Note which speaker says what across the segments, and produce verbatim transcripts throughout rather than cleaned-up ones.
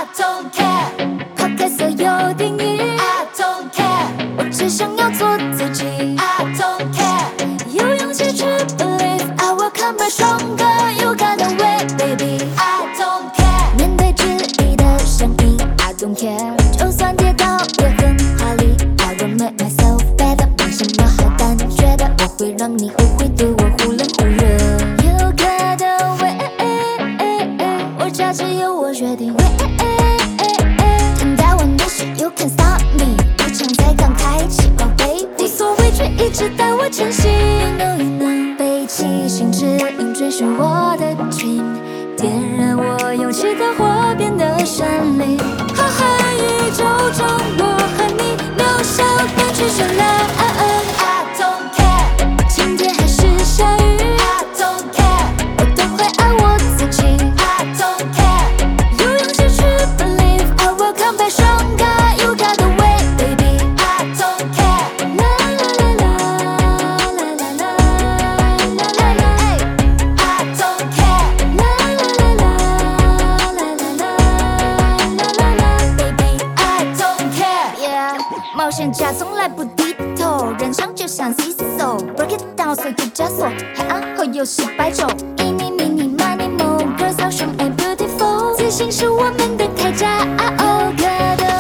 Speaker 1: don't care， 抛开所有定义。I don't care， 我只想要做自己。I don't care， 有勇气去 believe I will come back stronger。You got the way, baby。I don't care， 面对质疑的声音。I don't care， 就算跌倒也很华丽。I will make myself better， 没什么好胆怯的，我会让你误会对我忽冷忽热。You got the way， 我价值由我决定。看待完的事 ，You can stop me， 一场才刚开启，宝贝，无所畏惧，一直带我前行。You know you know， 背起心指引追寻我的 dream， 点燃我勇气的火，变得绚丽。浩瀚宇宙中，我和你渺小，但却绚烂。I don't care， 晴天还是下雨。I don't care， 我都会爱我自己。I don't care， 有勇气去 believe I will come back stronger。You got the way, baby。I don't care， 啦啦啦啦啦啦啦啦啦啦。I don't care， 啦啦啦啦啦啦啦啦啦。Baby I don't care。Yeah， 冒险家从来不低头，人生就像 seesaw，break it down 所有枷锁，黑暗后有失败中。Eeny meeny miny mo girls are strong and beautiful， 自信是我们的铠甲。Oh God the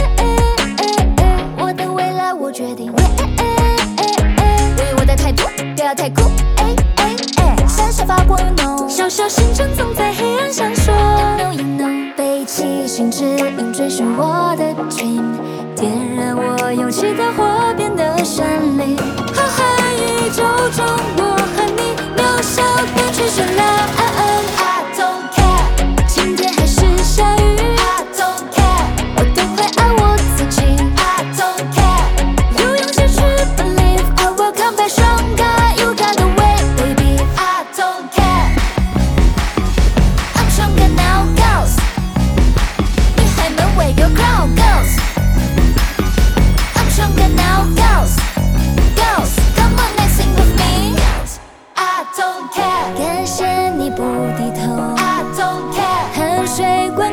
Speaker 1: way， 我的未来我决定。对我的态度不要太酷，闪闪发光 you know， 小小星辰总在黑暗闪烁。You know you know， 背起心指引追寻我的 dream， 点燃我勇气的火，变得绚丽。浩瀚宇宙中，我和你渺小，但却绚烂。I don't care， 晴天还是下雨。I don't care， 我都会爱我自己。I don't care， 有勇气去 believe I will come back stronger。You got the way, baby。I don't care， I'm stronger now, girls。女孩们 wear your crown, girls。I'm stronger now, girls, girls, come on and sing with me. I don't care， 感谢你不低头。I don't care， 汗水滚